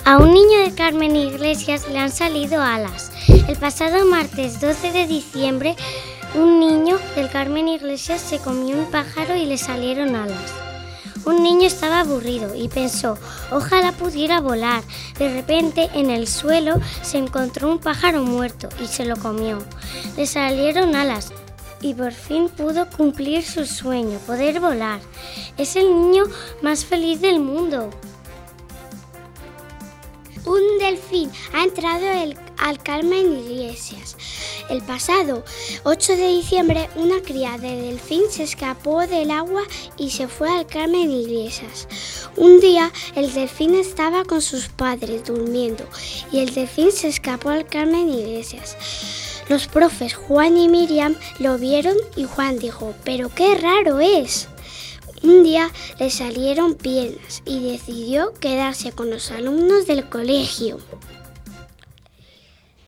A un niño de Carmen Iglesias le han salido alas. El pasado martes 12 de diciembre, un niño del Carmen Iglesias se comió un pájaro y le salieron alas. Un niño estaba aburrido y pensó, ojalá pudiera volar. De repente, en el suelo se encontró un pájaro muerto y se lo comió. Le salieron alas y por fin pudo cumplir su sueño, poder volar. Es el niño más feliz del mundo. Un delfín ha entrado al Carmen Iglesias. El pasado 8 de diciembre, una cría de delfín se escapó del agua y se fue al Carmen Iglesias. Un día, el delfín estaba con sus padres durmiendo y el delfín se escapó al Carmen Iglesias. Los profes Juan y Miriam lo vieron y Juan dijo, «¡Pero qué raro es!». Un día le salieron piernas y decidió quedarse con los alumnos del colegio.